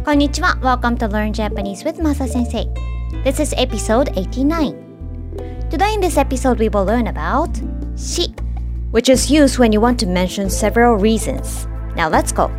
こんにちは。Welcome to Learn Japanese with Masa Sensei. This is episode 89. Today in this episode we will learn about し which is used when you want to mention several reasons. Now let's go.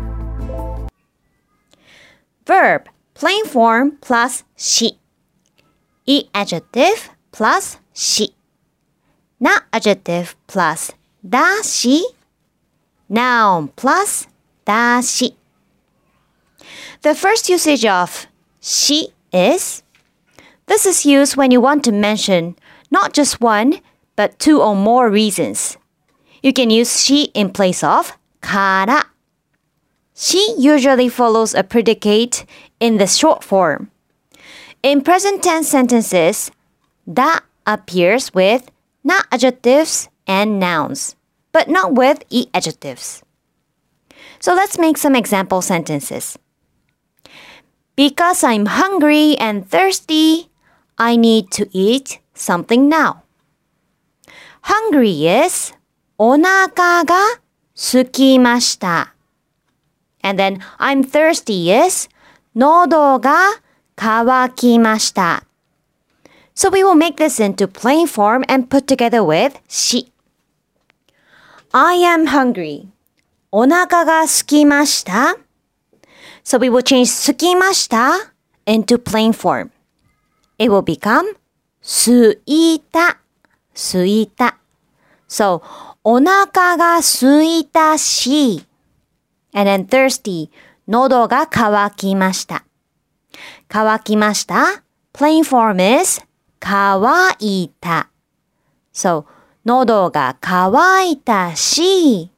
Verb, plain form plus し い adjective plus し な adjective plus だし noun plus だし The first usage of し is this is used when you want to mention not just one but two or more reasons. You can use し in place of から し usually follows a predicate in the short form. In present tense sentences, だ appears with な adjectives and nouns, but not with い adjectives. So let's make some example sentences. Because I'm hungry and thirsty, I need to eat something now. Hungry is お腹が空きました. And then I'm thirsty is 喉が渇きました. So we will make this into plain form and put together with し. I am hungry. お腹が空きました. So we will change 空きました into plain form. It will become 空いた. 空いた. So お腹が空いたし and then thirsty 喉が渇きました. 渇きました plain form is 渇いた. So 喉が渇いたし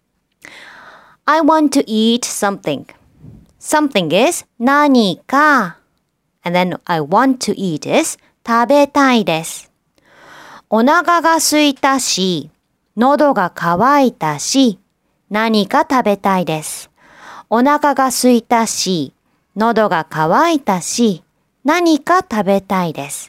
I want to eat something. Something is 何か and then I want to eat is 食べたいです. お腹が空いたし喉が渇いたし何か食べたいです. お腹が空いたし喉が渇いたし何か食べたいです.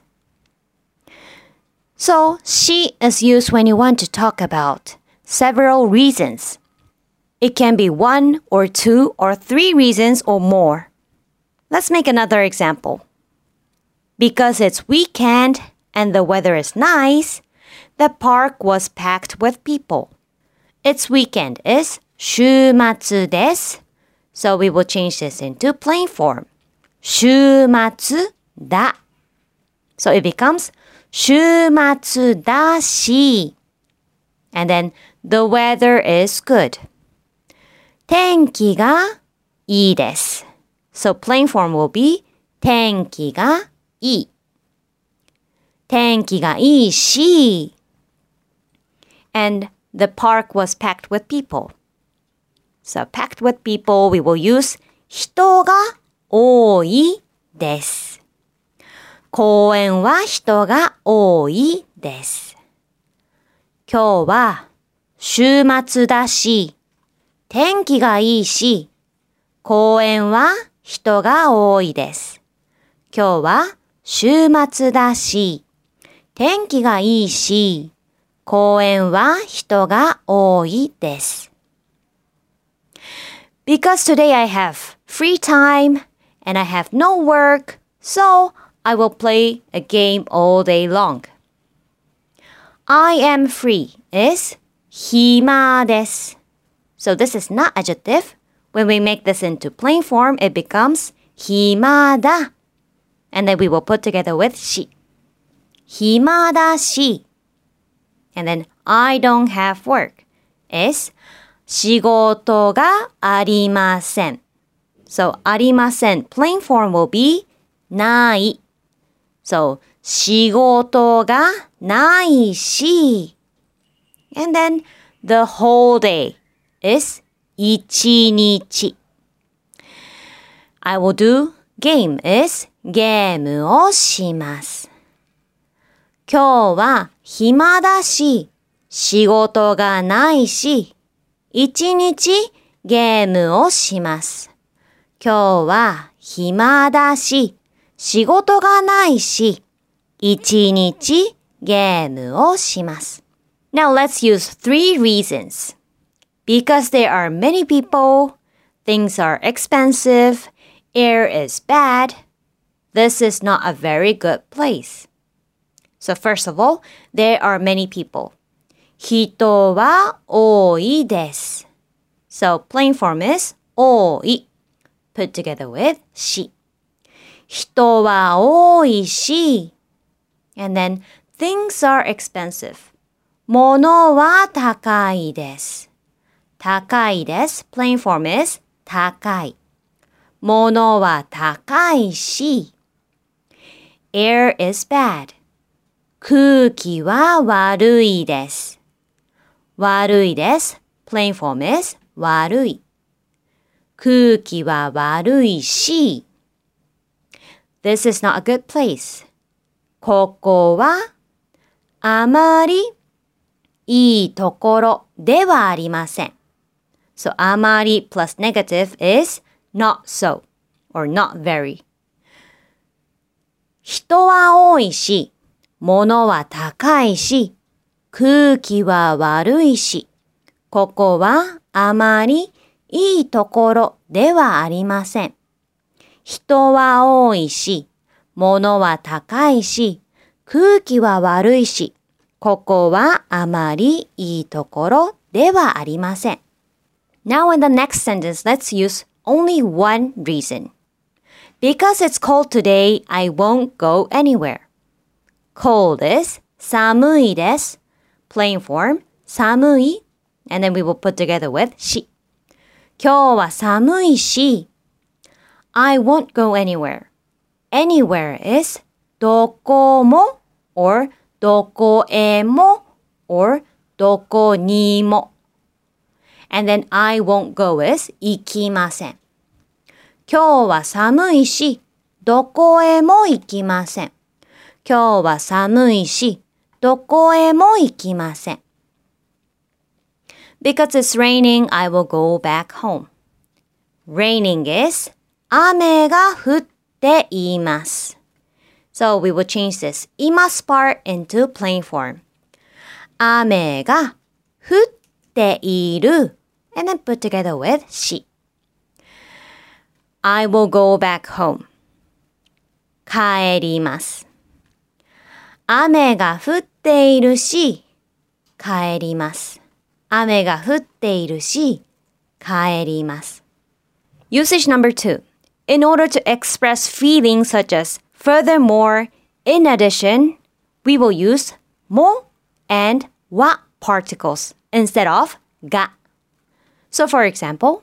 So, し is used when you want to talk about several reasons. It can be one or two or three reasons or more. Let's make another example. Because it's weekend and the weather is nice, the park was packed with people. It's weekend is 週末です. So we will change this into plain form. 週末だ. So it becomes 週末だし. And then the weather is good. 天気がいいです. So plain form will be 天気がいい. 天気がいいし and the park was packed with people. So packed with people, we will use 人が多いです. 公園は人が多いです. 今日は週末だし天気がいいし公園は人が多いです. 今日は週末だし天気がいいし公園は人が多いです. Because today I have free time and I have no work, so I will play a game all day long. I am free is 暇です. So this is not adjective. When we make this into plain form, it becomes 暇だ. And then we will put together with し. 暇だし. And then I don't have work is 仕事がありません. So ありません plain form will be ない. So 仕事がないし and then the whole day is 一日. I will do game is ゲームをします. 今日は暇だし仕事がないし一日ゲームをします. 今日は暇だし仕事がないし一日ゲームをします. Now let's use three reasons. Because there are many people, things are expensive, Air is bad. This is not a very good place. So first of all, there are many people. 人は多いです。So plain form is 多い put together with し。人は多いし。And then things are expensive. 物は高いです。高いです。plain form is 高い。物は高いし。Air is bad. 空気は悪いです。悪いです。plain form is 悪い。空気は悪いし。This is not a good place. ここはあまりいいところではありません。So あまり plus negative is not so or not very. 人は多いし、物は高いし、空気は悪いし、ここはあまりいいところではありません。人は多いし、物は高いし、空気は悪いし、ここはあまりいいところではありません。Now in the next sentence, let's use only one reason. Because it's cold today, I won't go anywhere. Cold is 寒いです。plain form 寒い and then we will put together with し。今日は寒いし I won't go anywhere. Anywhere is どこも or どこへも or どこにも and then I won't go is 行きません。今日は寒いしどこへも行きません。今日は寒いしどこへも行きません。Because it's raining, I will go back home. Raining is 雨が降っています。So we will change this います part into plain form. 雨が降っている and then put together with し。I will go back home. 帰ります。雨が降っているし、帰ります。雨が降っているし、帰ります。Usage number 2. In order to express feelings such as furthermore, in addition, we will use も and は particles instead of が。So for example,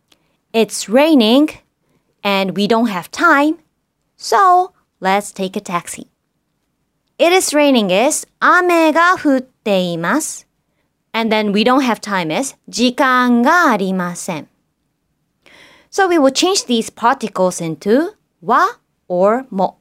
it's raining and we don't have time, so let's take a taxi.It is raining is 雨が降っています。And then we don't have time is 時間がありません。So we will change these particles into は or も。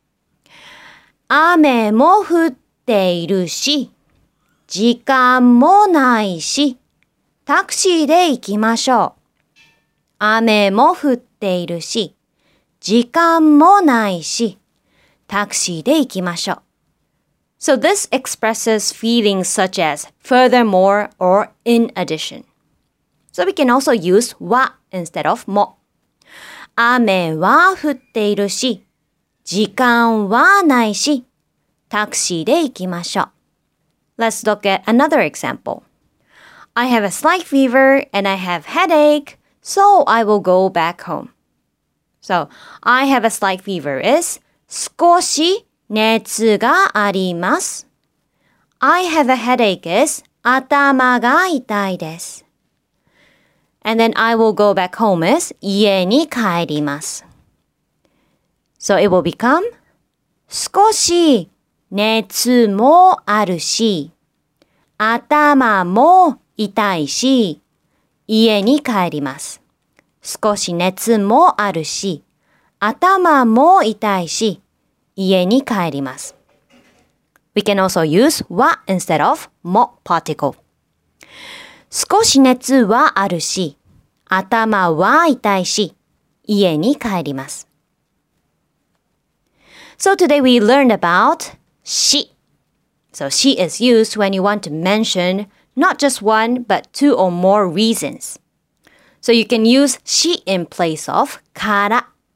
雨も降っているし、時間もないし、タクシーで行きましょう。雨も降っているし、時間もないし、タクシーで行きましょう。So this expresses feelings such as furthermore or in addition. So we can also use は instead of も。雨は降っているし、時間はないし、タクシーで行きましょう。Let's look at another example. I have a slight fever and I have headache, so I will go back home. So, I have a slight fever is 少し熱があります。I have a headache is 頭が痛いです。And then I will go back home is 家に帰ります。So it will become 少し熱もあるし、頭も痛いし、家に帰ります。少し熱もあるし、頭も痛いし、家に帰ります。We can also use は instead of も particle. 少し熱はあるし、頭は痛いし、家に帰ります。So today we learned about し。So し is used when you want to mention not just one but two or more reasons. So you can use し in place of から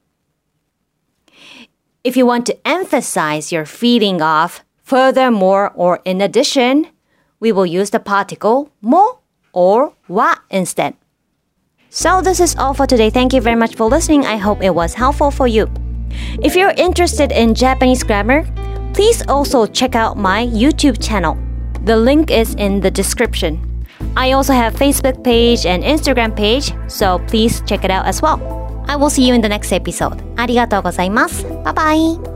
If you want to emphasize your feeling of furthermore or in addition, we will use the particle mo or wa instead. So this is all for today. Thank you very much for listening. I hope it was helpful for you. If you're interested in Japanese grammar, please also check out my YouTube channel. The link is in the description. I also have Facebook page and Instagram page, so please check it out as well. I will see you in the next episode. ありがとうございます。バイバイ。